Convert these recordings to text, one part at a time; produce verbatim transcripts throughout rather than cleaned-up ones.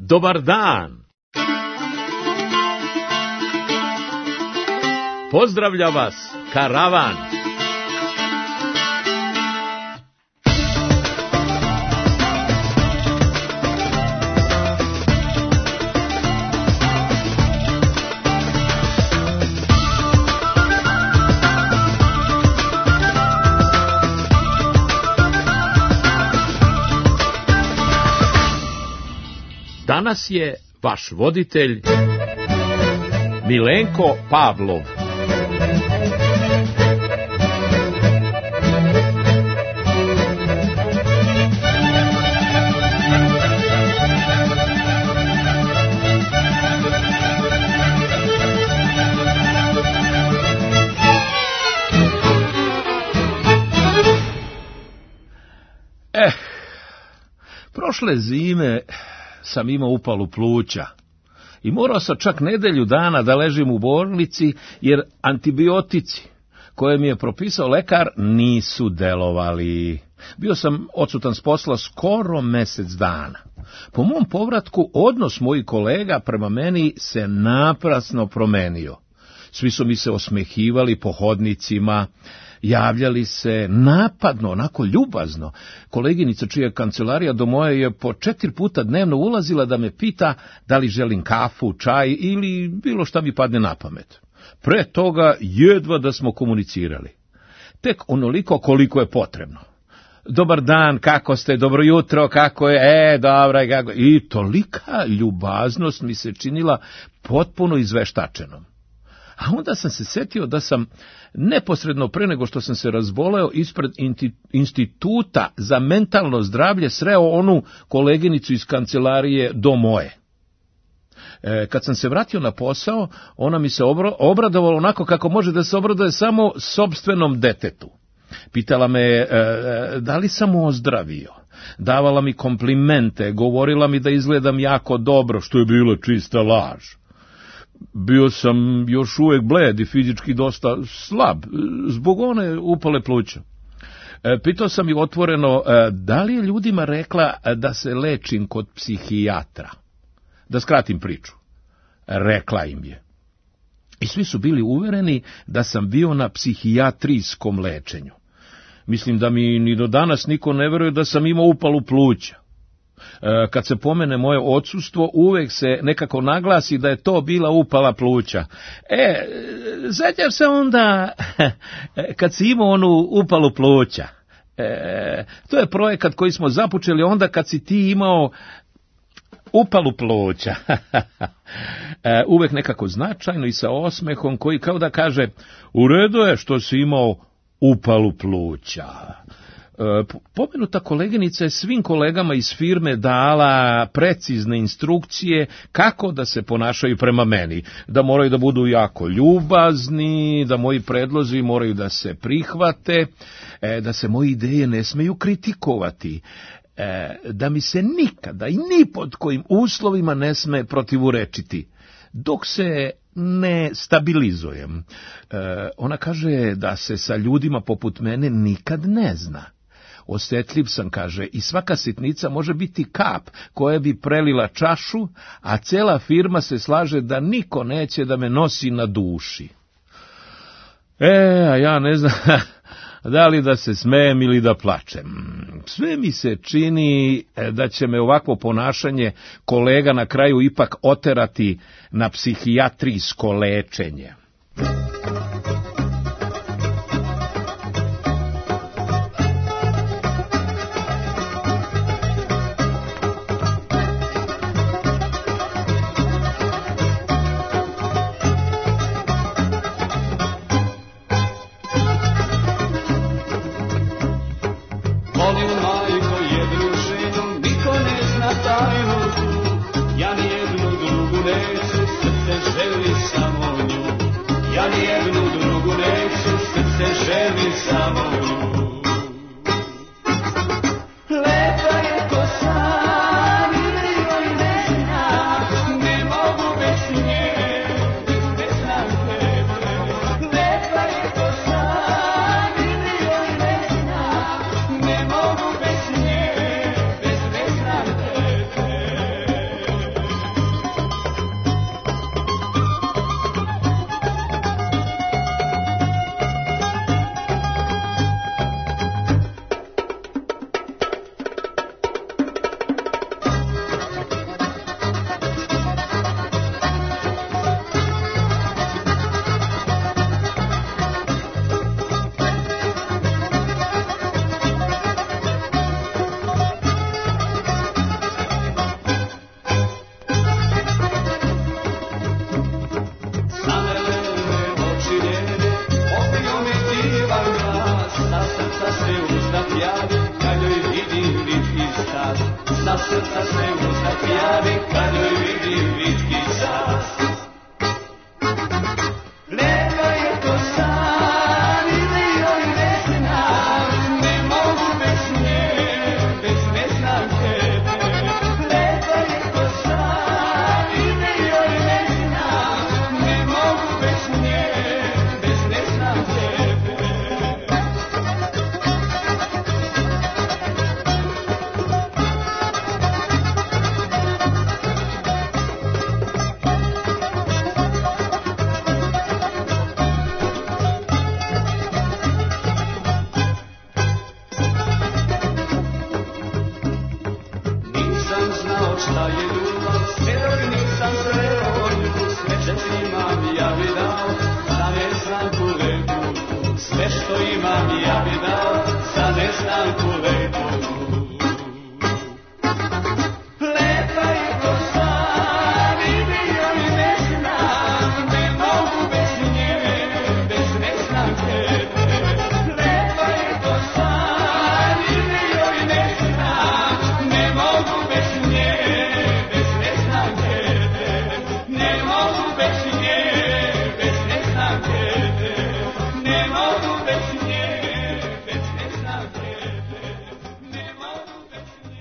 Dobar dan! Pozdravlja vas karavan! Danas je vaš voditelj Milenko Pavlov. Eh, prošle zime sam imao upalu pluća i morao sam čak nedelju dana da ležim u bolnici, jer antibiotici koje mi je propisao lekar nisu delovali. Bio sam odsutan s posla skoro mesec dana. Po mom povratku odnos mojih kolega prema meni se naprasno promenio. Svi su mi se osmehivali po hodnicima, javljali se napadno, onako ljubazno. Koleginica čija kancelarija do moje je po četiri puta dnevno ulazila da me pita da li želim kafu, čaj ili bilo šta mi padne na pamet. Pre toga jedva da smo komunicirali. Tek onoliko koliko je potrebno. Dobar dan, kako ste, dobro jutro, kako je, e, dobra, kako je. I tolika ljubaznost mi se činila potpuno izveštačenom. A onda sam se setio da sam neposredno pre nego što sam se razboleo ispred Instituta za mentalno zdravlje sreo onu koleginicu iz kancelarije do moje. E, kad sam se vratio na posao, ona mi se obradovala onako kako može da se obraduje samo sopstvenom detetu. Pitala me e, da li sam ozdravio, davala mi komplimente, govorila mi da izgledam jako dobro, što je bila čista laž. Bio sam još uvijek bled i fizički dosta slab, zbog one upale pluća. E, pitao sam ih otvoreno, e, da li je ljudima rekla da se lečim kod psihijatra. Da skratim priču. Rekla im je. I svi su bili uvereni da sam bio na psihijatrijskom lečenju. Mislim da mi ni do danas niko ne veruje da sam imao upalu pluća. Kad se pomene moje odsustvo, uvek se nekako naglasi da je to bila upala pluća. E, sjećam se onda kad si imao onu upalu pluća. E, to je projekat koji smo započeli onda kad si ti imao upalu pluća. e, uvek nekako značajno i sa osmehom koji kao da kaže, u redu je što si imao upalu pluća. Pomenuta koleginica je svim kolegama iz firme dala precizne instrukcije kako da se ponašaju prema meni, da moraju da budu jako ljubazni, da moji predlozi moraju da se prihvate, da se moje ideje ne smeju kritikovati, da mi se nikada i ni pod kojim uslovima ne sme protivurečiti, dok se ne stabilizujem. Ona kaže da se sa ljudima poput mene nikad ne zna. Osjetljiv sam, kaže, i svaka sitnica može biti kap koja bi prelila čašu, a cela firma se slaže da niko neće da me nosi na duši. E, a ja ne znam da li da se smejem ili da plačem. Sve mi se čini da će me ovakvo ponašanje kolega na kraju ipak oterati na psihijatrijsko lečenje. Ja nijednu drugu neću, srce želi samo nju. kad joj vidim vitki čas. Lepa je to san i ne joj ne znam, ne mogu bez nje, bez ne znam tebe. Lepa je to san i ne joj ne znam, ne mogu bez nje, bez ne znam tebe. Nisam znao šta je ljubav, sve dok nisam sreo nju, sve četiri imam ja bi dao, za neznanku lepu. Sve što imam ja bi dao, za neznanku lepu. Lepa je to san i ne joj ne znam, ne mogu bez nje, bez ne znam tebe. Lepa je to san i ne joj ne znam, ne mogu bez nje, bez ne znam tebe. Ne mogu bez nje, bez ne znam tebe. Ne mogu bez nje, bez ne znam tebe. Ne mogu bez nje.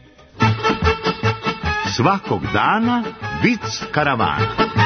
Svakog dana vic karavana.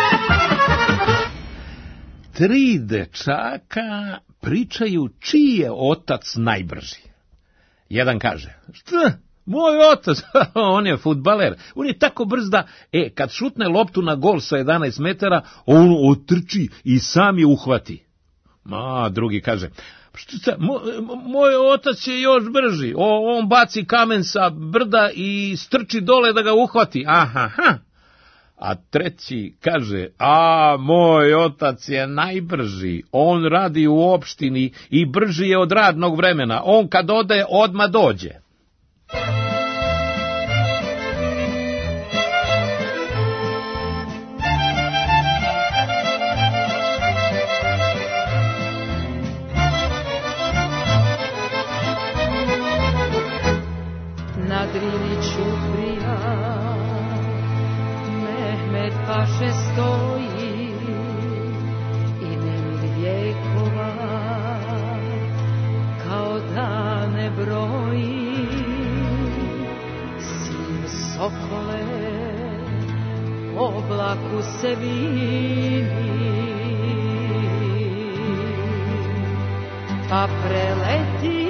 Tri dečaka pričaju čiji je otac najbrži. Jedan kaže, šta? Moj otac, on je fudbaler, on je tako brz da, e, kad šutne loptu na gol sa jedanaest metara, on otrči i sam je uhvati. Ma, drugi kaže, šta, moj, moj otac je još brži, o, on baci kamen sa brda i strči dole da ga uhvati, aha, ha. A treći kaže, a moj otac je najbrži, on radi u opštini i brži je od radnog vremena, on kad ode odmah dođe. Na Drini Ćuprija Mehmet Paše stoji i nemir vjekova kao dane broji. Sin Sokole oblaku se vini, pa preleti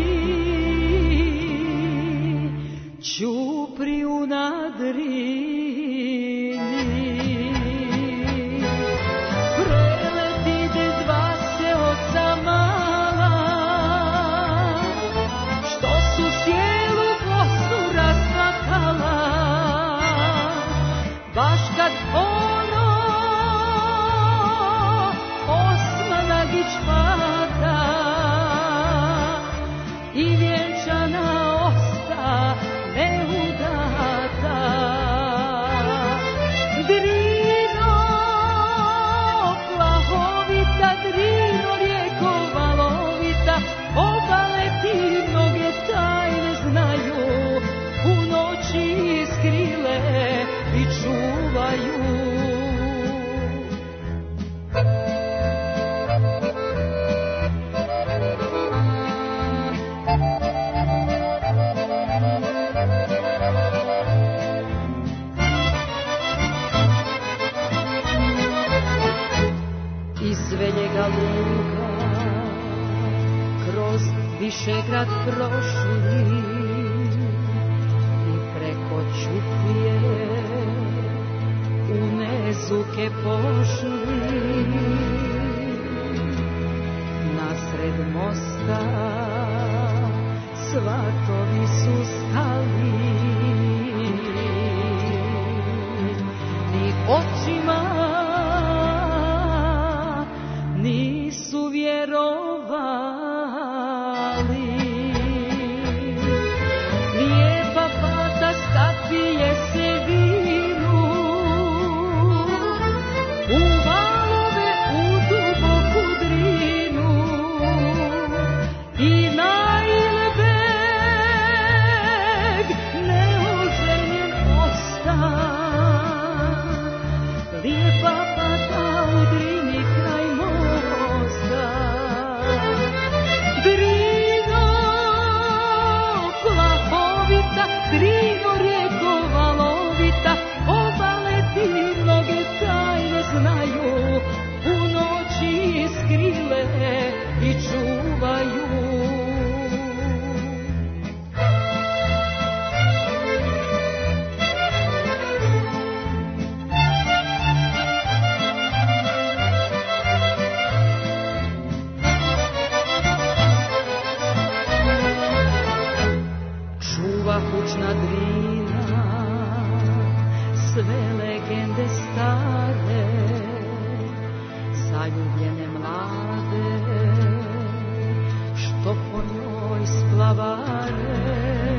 Ćupriju na Drini. Preleti de dva seoca mala, što su cijelu Bosnu rastakala, baš kad ono Osmanagić pada i vjenčana osta neudata. Drino, plahovita, Drino, rijeko valovita, obale ti mnoge tajne znaju, u noći iskrile i čuvaju. Iz Veljega luka kroz Višegrad prošli i preko Ćuprije u Nezuke pošli. Nasred mosta svatovi su stali, ni očima nisu vjerovali. Lijepa fata stapije se vinu, u valove, u duboku Drinu, i na Ilbeg ne sve legende stare, zaljubljene mlade, što po njoj splavare,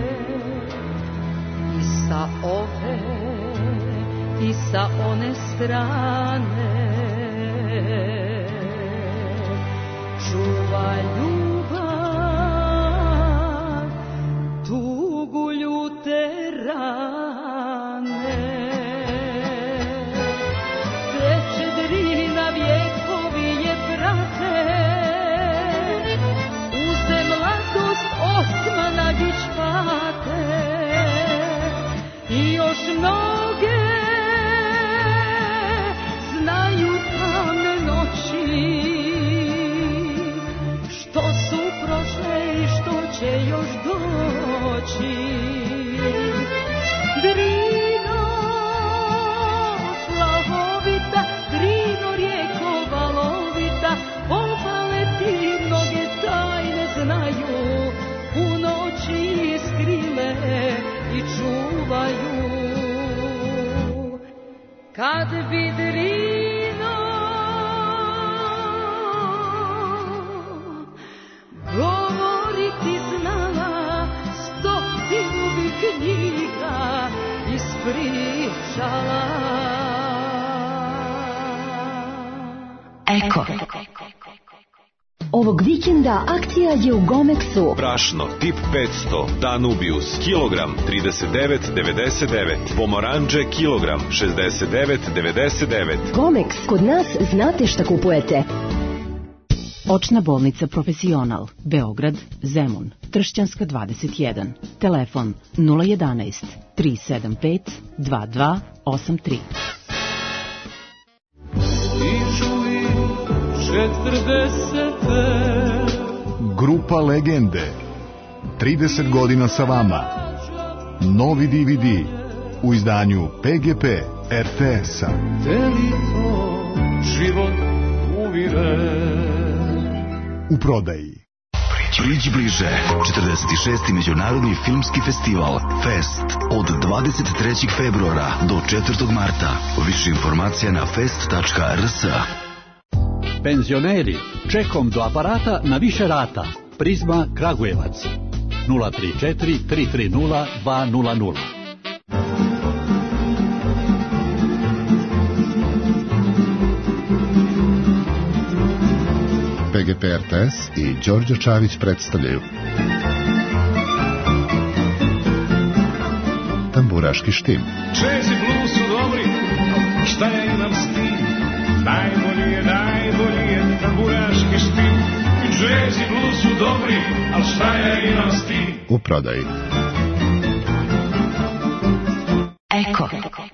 i sa ove, i sa one strane, čuva ljubav, tugu ljute rane. Teče Drina, vjekovi je prate, uze mladost Osmanagić pate, i još mnoge znaju tamne noći, što su prošle i što će još doći. Drino, plahovita, Drino, rijeko valovita, obale ti mnoge tajne znaju, u noći iskrile i čuvaju. Kad bi Drino govoriti znala, stotinu bi knjiga ispričala. Eko. Ovog vikenda akcija je u Gomexu. Brašno tip petsto, Danubius, kilogram trideset devet devedeset devet, pomoranđe kilogram šezdeset devet devedeset devet. Gomex, kod nas znate šta kupujete. Očna bolnica Profesional, Beograd, Zemun, Tršćanska dvadeset jedan. Telefon nula jedanaest tri sedam pet dva dva osam tri. Grupa Legende, trideset godina sa vama. Novi D V D u izdanju P G P R T S-a. U prodaji. Priđi bliže, četrdeset šesti Međunarodni filmski festival Fest od dvadeset trećeg februara do četvrtog marta. Više informacija na fest tačka r s. Penzioneri, čekom do aparata na više rata. Prizma Kragujevac nula tri četiri tri tri nula dva nula nula. P G P R T S i Đorđe Čavić predstavljaju Tamburaški štim. Jazz i blues su dobri, šta ja imam s tim? Najbolji je, najbolji je tamburaški štim. Jazz i blues su dobri, al šta ja imam s tim? U prodaji. Eko.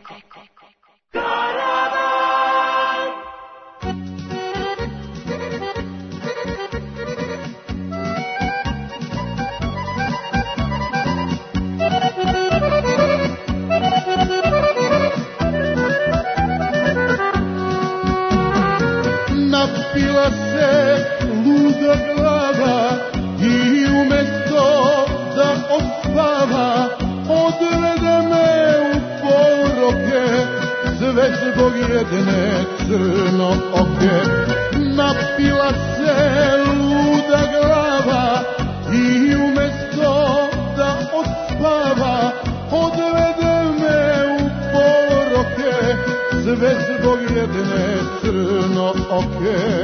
Napila se luda glava i umjesto da ospava odvede me u poroke, sve zbog jedne crnooke. Napila se luda glava i umjesto da ospava odvede me u poroke, sve zbog jedne crnooke.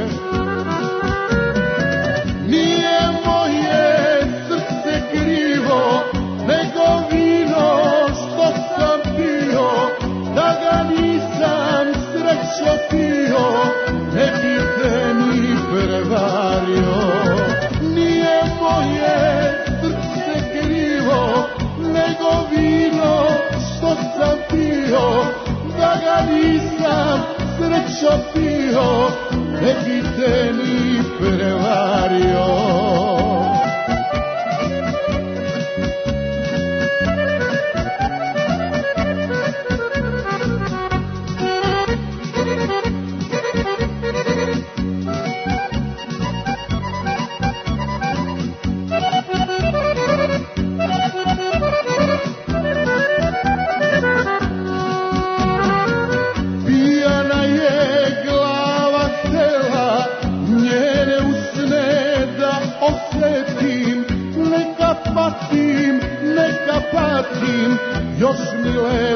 Nije moje srce krivo, nego vino što sam pio, da ga nisam srećo pio, ne bi te ni prevario. Nije moje srce krivo, nego vino što sam pio, da ga nisam srećo pio, ne bi te ni prevario.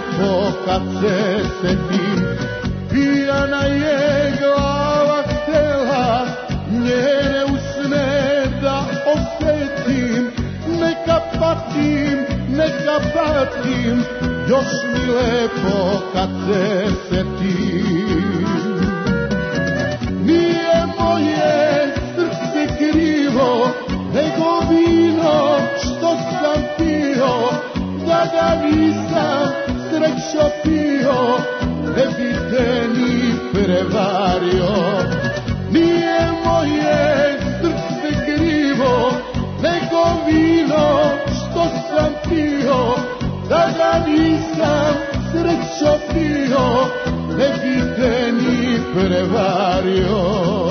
lijepo kad se setim, pijana je glava htela njene usne da osjetim. Neka patim, neka patim, još mi lepo kad se setim. Nije moje srce krivo, nego vino što sam pio, da ga nisam srećo pio, ne bi te ni prevario. Nije moje srce krivo, nego vino što sam pio, da ga nisam srećo pio, ne bi te ni prevario.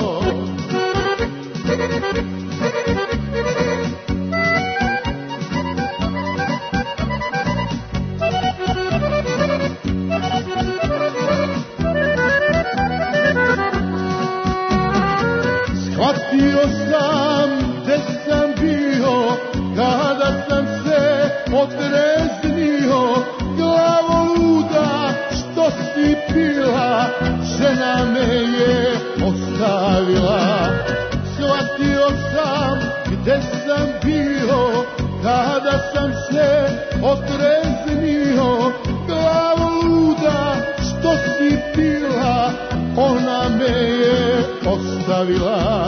Shvatio sam gde sam bio kada sam se odreznio. Glavo luda što si pila, žena me je ostavila. Shvatio sam gde sam bio kada sam se odreznio. Glavo luda što si pila, ona me je ostavila.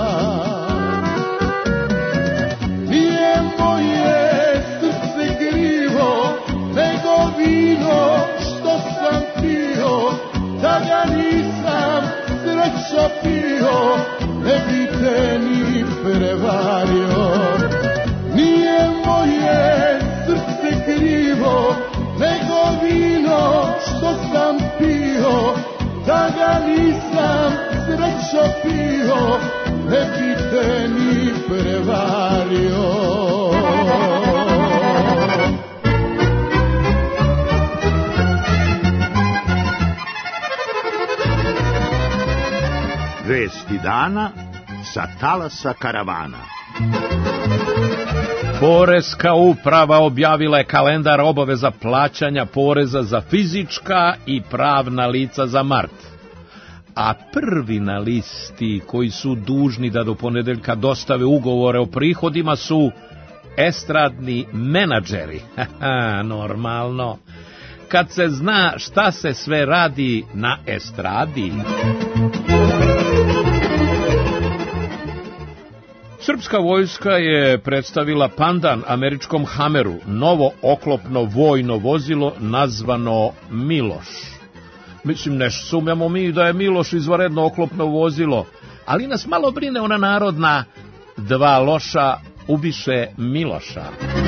Nije moje srce krivo, nego vino što sam pio, da ga nisam srećo pio, ne bi te ni prevario. Nije moje srce krivo, nego vino što sam pio, da ga nisam srećo pio, ne bi te ni prevario. Vesti dana sa talasa karavana. Poreska uprava objavila je kalendar obaveza plaćanja poreza za fizička i pravna lica za mart. A prvi na listi koji su dužni da do ponedeljka dostave ugovore o prihodima su estradni menadžeri. Haha, normalno. Kad se zna šta se sve radi na estradi. Srpska vojska je predstavila pandan američkom Hameru, novo oklopno vojno vozilo nazvano Miloš. Mislim, ne sumnjamo mi da je Miloš izvanredno oklopno vozilo, ali nas malo brine ona narodna dva loša ubiše Miloša.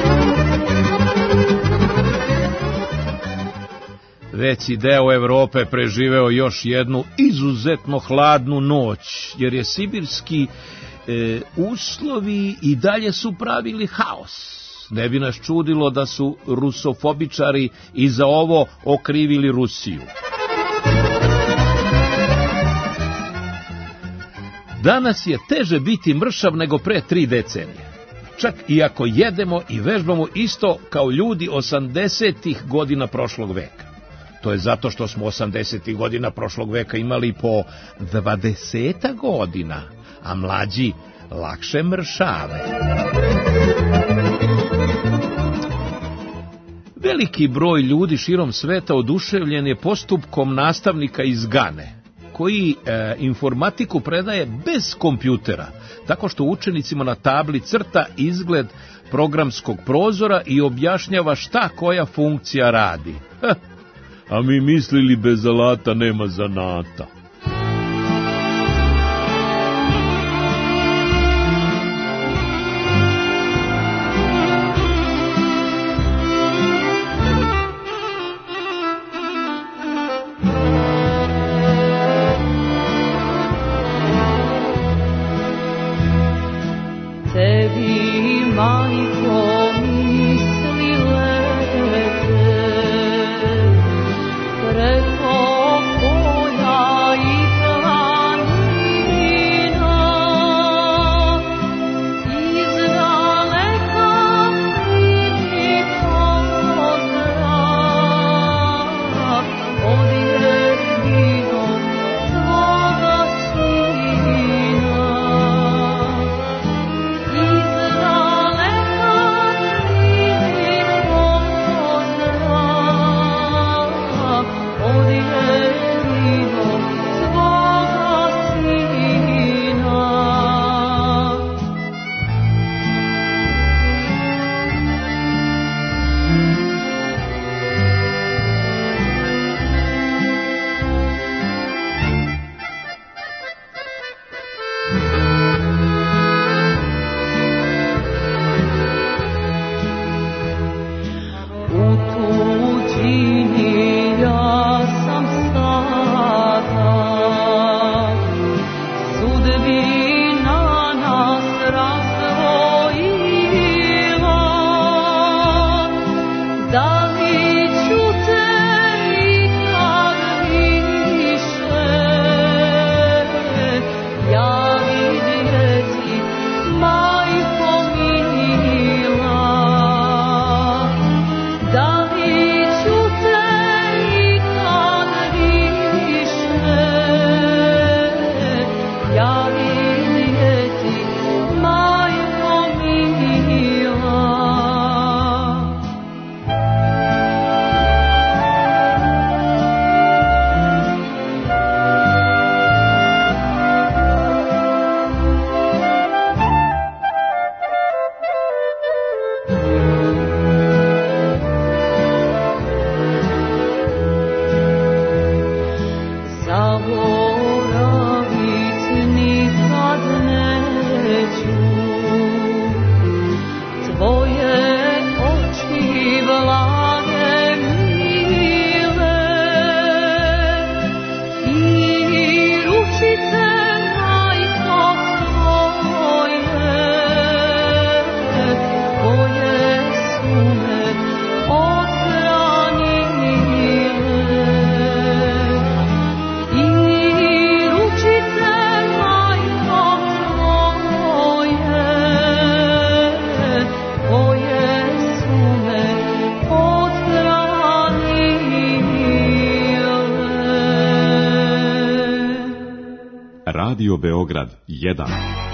Veći deo Evrope preživeo još jednu izuzetno hladnu noć, jer je sibirski e, uslovi i dalje su pravili haos. Ne bi nas čudilo da su rusofobičari i za ovo okrivili Rusiju. Danas je teže biti mršav nego pre tri decenije. Čak i ako jedemo i vežbamo isto kao ljudi osamdesetih godina prošlog veka. To je zato što smo osamdesetih godina prošlog veka imali po dvadeseta godina, a mlađi lakše mršave. Veliki broj ljudi širom sveta oduševljen je postupkom nastavnika iz Gane, koji e, informatiku predaje bez kompjutera, tako što učenicima na tabli crta izgled programskog prozora i objašnjava šta koja funkcija radi. Ha, a mi mislili bez alata nema zanata. Preko polja Radio Beograd jedan.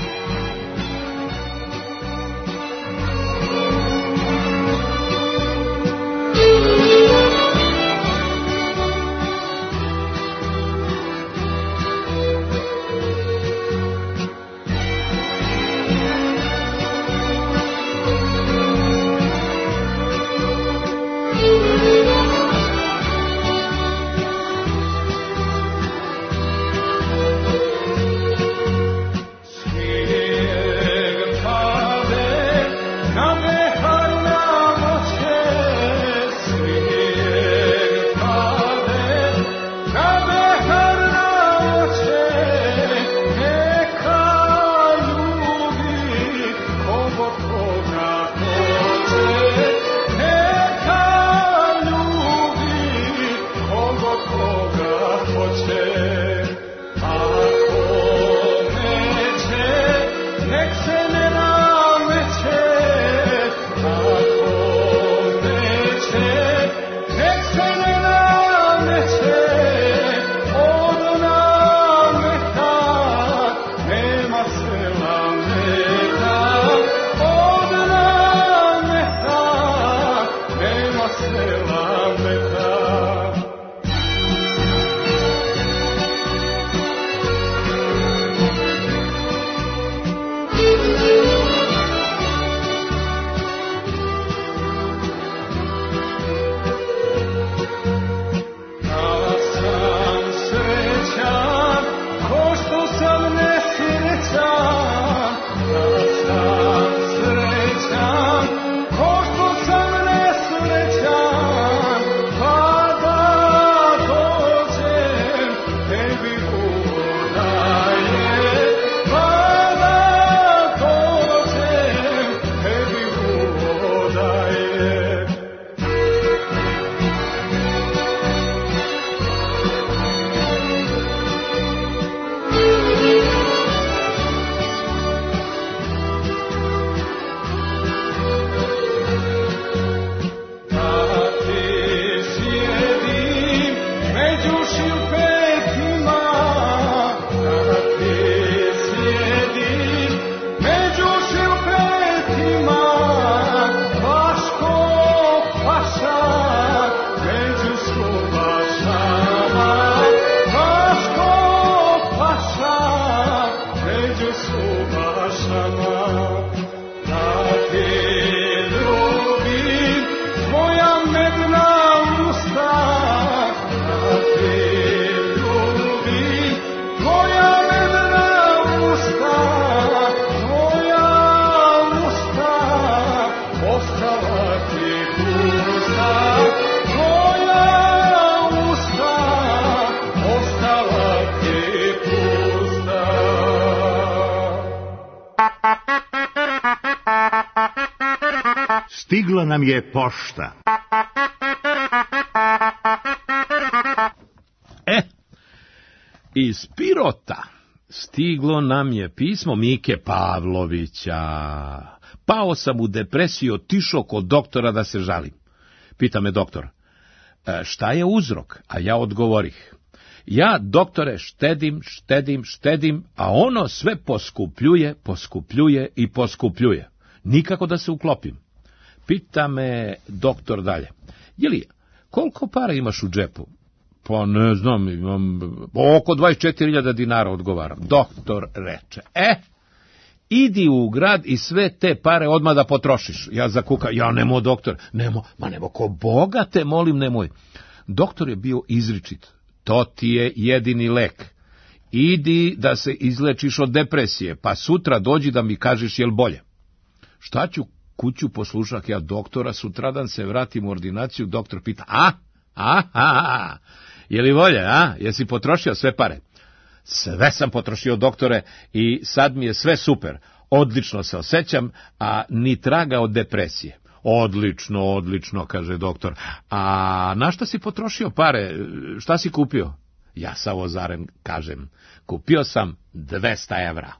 Stigla nam je pošta. E, iz Pirota stiglo nam je pismo Mike Pavlovića. Pao sam u depresiju, otišao kod doktora da se žalim. Pita me doktor, e, šta je uzrok? A ja odgovorih, ja, doktore, štedim, štedim, štedim, a ono sve poskupljuje, poskupljuje i poskupljuje. Nikako da se uklopim. Pita me doktor dalje, jeli, koliko para imaš u džepu? Pa ne znam, imam oko dvadeset četiri hiljade dinara, odgovaram. Doktor reče, e, idi u grad i sve te pare odmah da potrošiš. Ja zakuka, ja nemo doktor, nemo, ma nemo, ko Boga te molim, nemoj. Doktor je bio izričit, to ti je jedini lek. Idi da se izlečiš od depresije, pa sutra dođi da mi kažeš jel bolje. Šta ću, kuću poslušak ja doktora, sutradan se vratim u ordinaciju, doktor pita, a, a, a, a, je li volje, a, jesi potrošio sve pare? Sve sam potrošio, doktore, i sad mi je sve super, odlično se osjećam, a ni traga od depresije. Odlično, odlično, kaže doktor, a na šta si potrošio pare, šta si kupio? Ja sa ozaren kažem, kupio sam dvesta evra.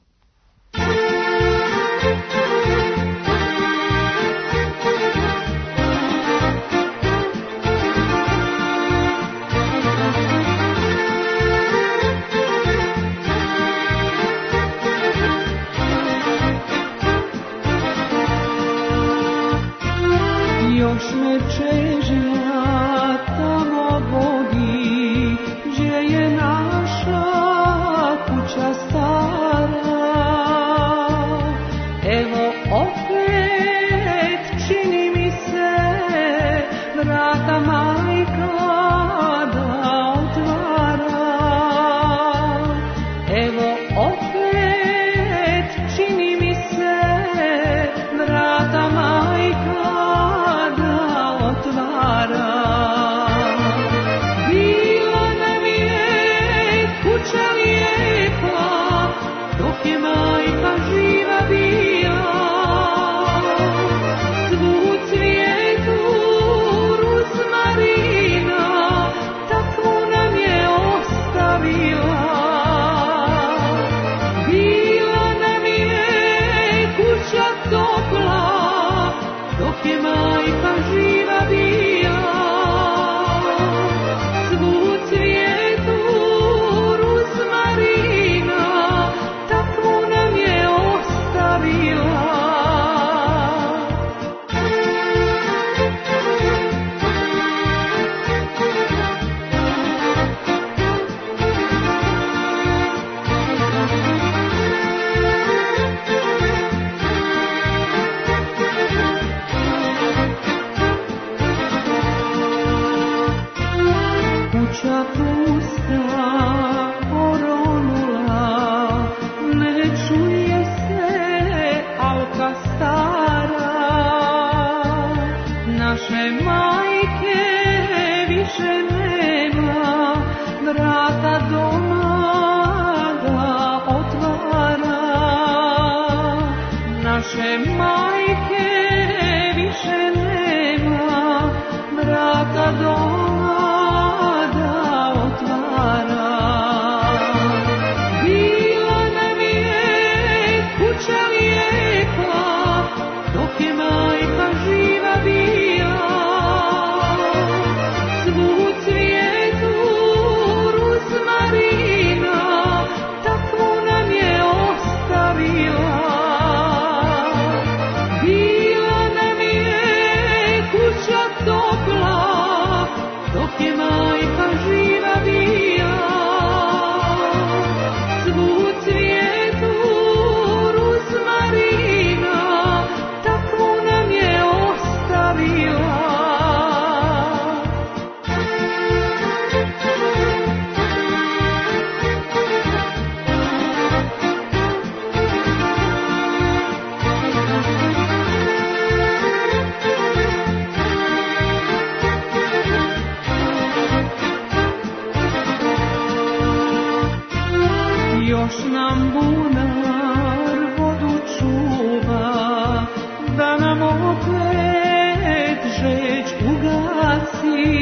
još nam bunar vodu čuva, da nam opet žeć ugasi,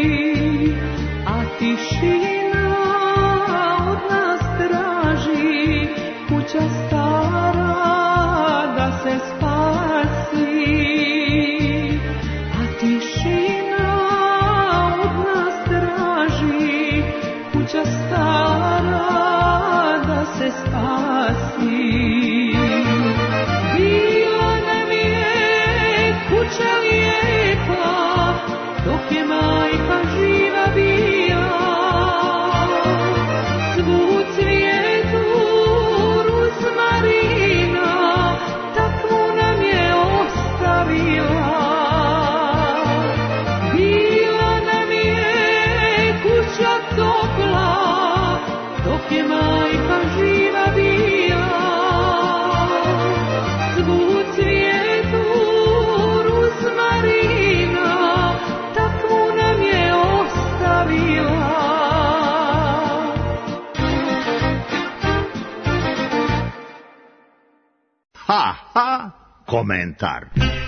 a tišina od nas traži, kuća stara da se spasi, a tišina od nas traži, kuća stara da se spasi. Bila nam je kuća lijepa, dok je majka živa bila, svu cvijetu ruzmarina, takvu nam je ostavila. Bila nam je kuća topla, dok je majka živa bila, svu cvijetu ruzmarina, takvu nam je ostavila. Ha, ha, komentar.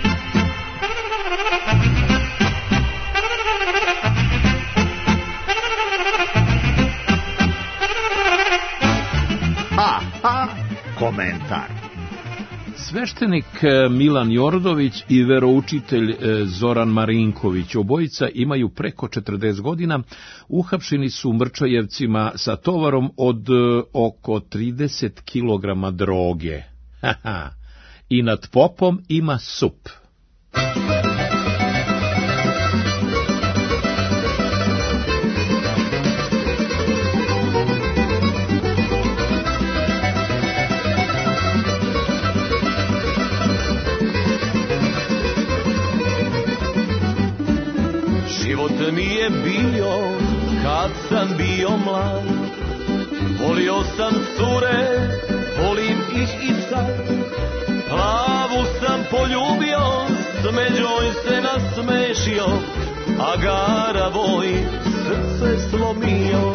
Ha, ha, komentar. Sveštenik Milan Jordović i veroučitelj Zoran Marinković, obojica imaju preko četrdeset godina, uhapšeni su u Mrčajevcima sa tovarom od oko trideset kilograma droge. I nad popom ima sup. Život mi je bio kad sam bio mlad, volio sam cure, volim ih i sad. Plavu sam poljubio, smeđoj se nasmešio, a garavoj srce slomio.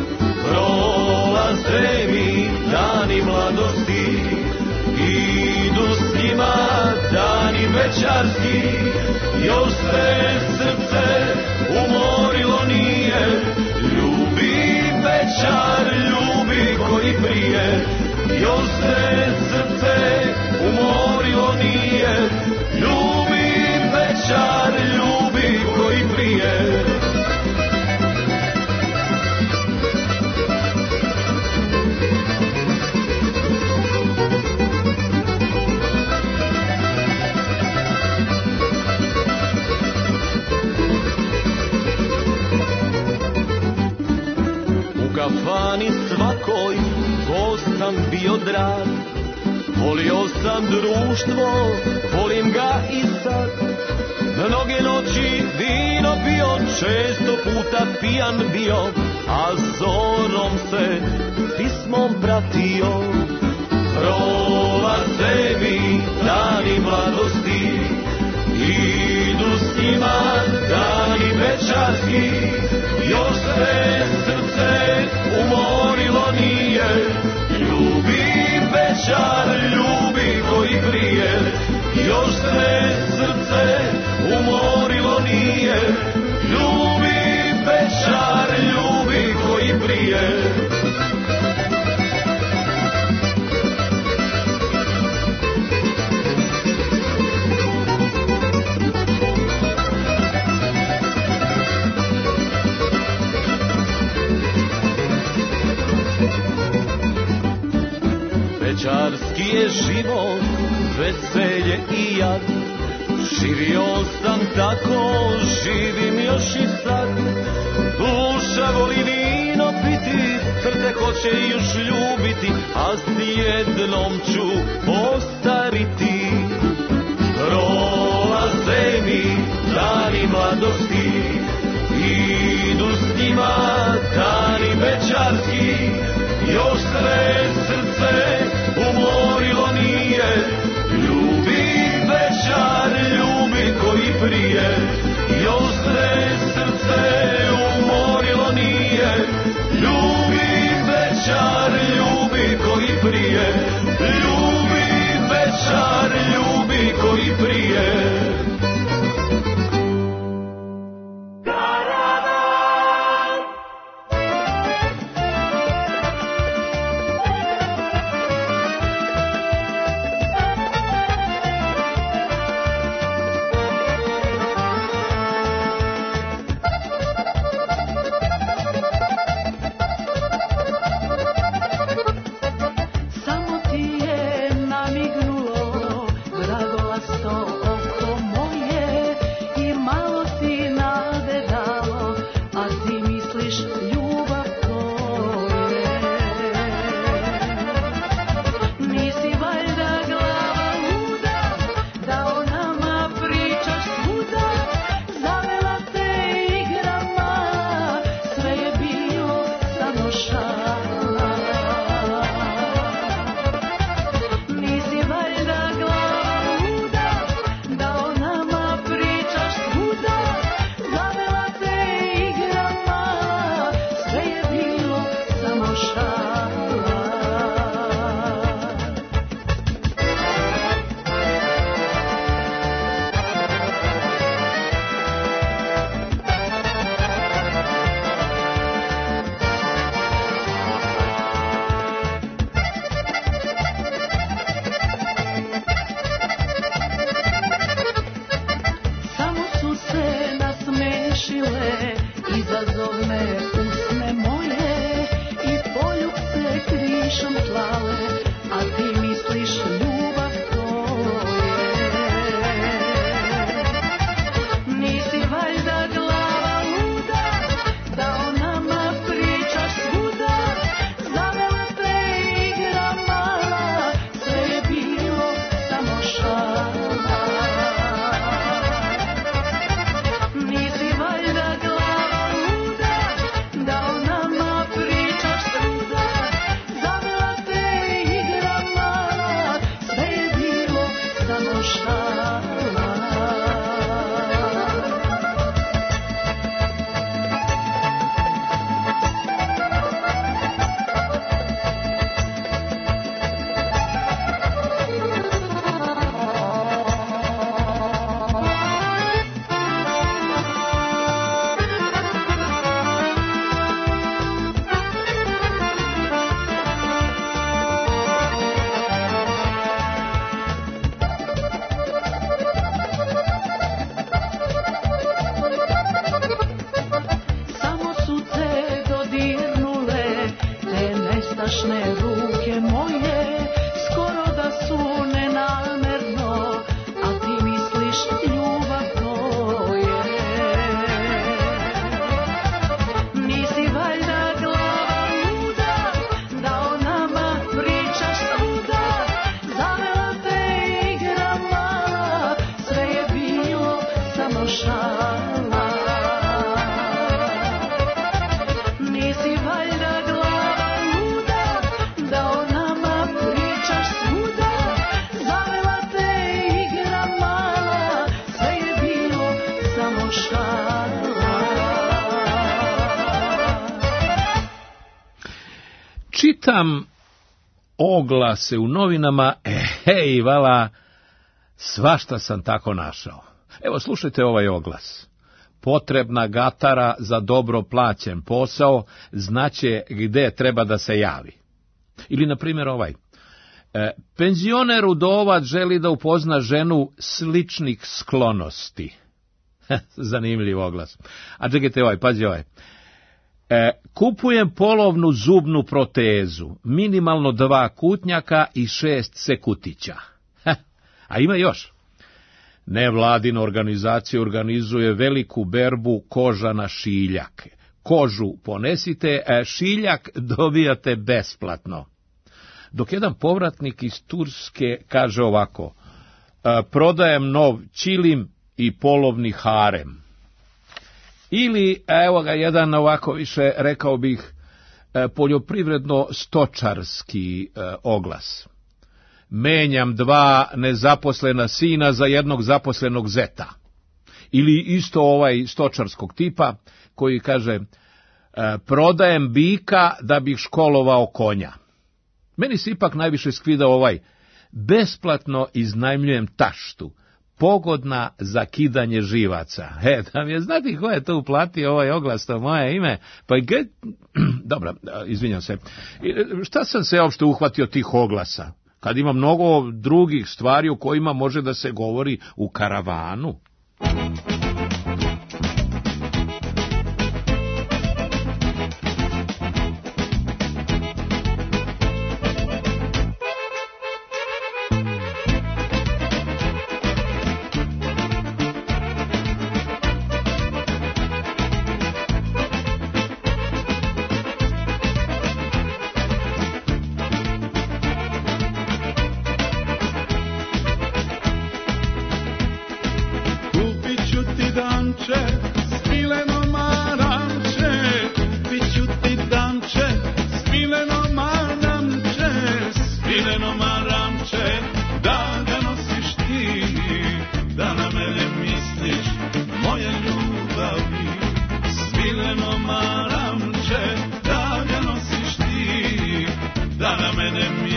Prolaze mi dani mladosti, idu s njima dani večarski, još se srce umorilo nije. Ljubi večar, ljubi koji prije, još se srce umorilo nije. Ljubi večar, ljubi koji prije. U kafani svakoj gost sam bio drag, volio sam društvo, volim ga i sad. Mnoge noći vino pio, često puta pijan bio, a zorom se pismom pratio. Prolaze mi dani mladosti, idu s njima dani večarski, još se srce umorilo nije. Ljubi večar, ljubi koji prije, još se srce umorilo nije. Ljubi večar, ljubi koji prije. Večarski je život, veselje i jad. Živio sam tako, živim još i sad. Duša voli vino piti, srce hoće još ljubiti, a s jednom ću postariti. Prolaze mi dani mladosti, idu s njima dani večarski, još se srce umorilo nije. Ljubi večar, ljubi koji prije, još se srce umorilo nije. Ljubi večar, ljubi samo šala. Samo su se nasmešile, izazovne usne moje, i poljubce krišom slale, a ti misliš ljubav to je. Nisi valjda glava luda, da o nama pričaš svuda, zavela te igra mala, sve je bilo samo šala. Nisi valjda glava luda, da o nama pričaš svuda, zavela te igra mala, sve je bilo samo šala. Samo su te dodirnule, te nestašne ruke moje, skoro da su nenamerno, a ti misliš ljubav to je. Nisi valjda glava luda, da o nama pričaš svuda, zavela te igra mala, sve je bilo samo šala. Nisi valjda glava luda, da o nama pričaš svuda, zavela te igra mala, sve je bilo samo šala. Čitam oglase u novinama, e, hej, vala, svašta sam tako našao. Evo, slušajte ovaj oglas. Potrebna gatara za dobro plaćen posao, znaće gde treba da se javi. Ili, na primjer, ovaj. E, penzioner udovac želi da upozna ženu sličnih sklonosti. Zanimljiv oglas. A čekajte ovaj, pazi ovaj. E, kupujem polovnu zubnu protezu, minimalno dva kutnjaka i šest sekutića. A ima još. Nevladina organizacija organizuje veliku berbu koža na šiljak. Kožu ponesite, a šiljak dobijate besplatno. Dok jedan povratnik iz Turske kaže ovako: prodajem nov ćilim i polovni harem. Ili, evo ga jedan ovako više, rekao bih, poljoprivredno-stočarski oglas. Menjam dva nezaposlena sina za jednog zaposlenog zeta. Ili isto ovaj stočarskog tipa koji kaže: prodajem bika da bih školovao konja. Meni se ipak najviše skvida ovaj: besplatno iznajmljujem taštu, pogodna za kidanje živaca. E, da mi je znati ko je to uplatio ovaj oglas, to moje ime. Pa ge... Dobro, izvinjam se. Šta sam se uopšte uhvatio tih oglasa? Kad ima mnogo drugih stvari o kojima može da se govori u karavanu. Kupit ću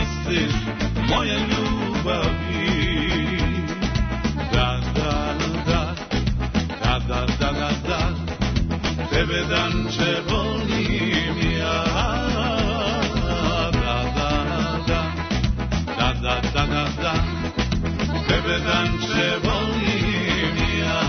misliš, moja ljubavi. Da, da, da, da, da, da, da, da, tebe danče volim ja. Da, da, da, da, da, da, da, da, tebe danče volim ja.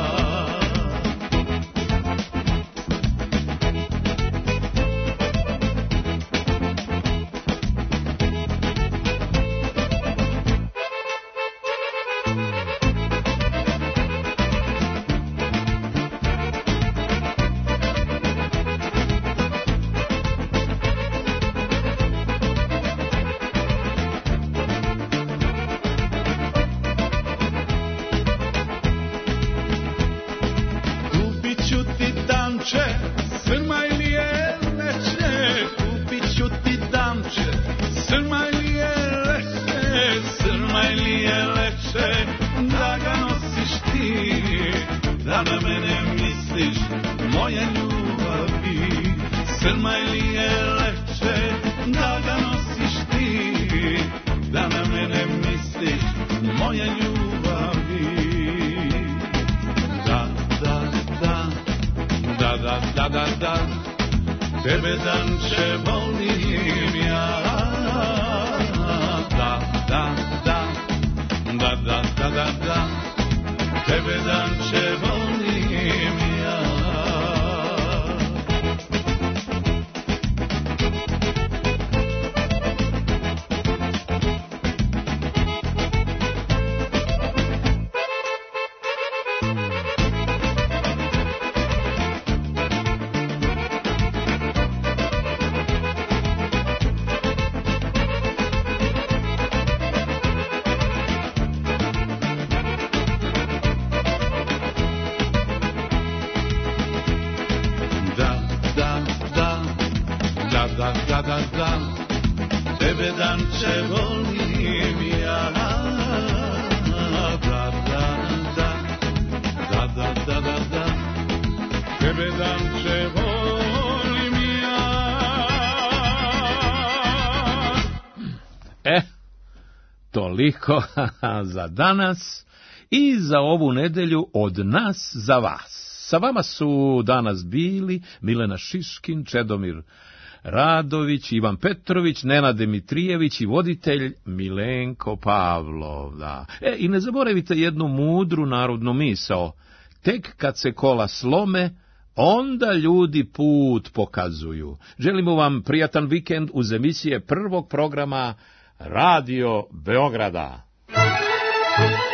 Toliko za danas i za ovu nedelju od nas za vas. Sa vama su danas bili Milena Šiškin, Čedomir Radović, Ivan Petrović, Nenad Dimitrijević i voditelj Milenko Pavlov. Da. E, i ne zaboravite jednu mudru narodnu misao. Tek kad se kola slome, onda ljudi put pokazuju. Želimo vam prijatan vikend uz emisije prvog programa Radio Beograda.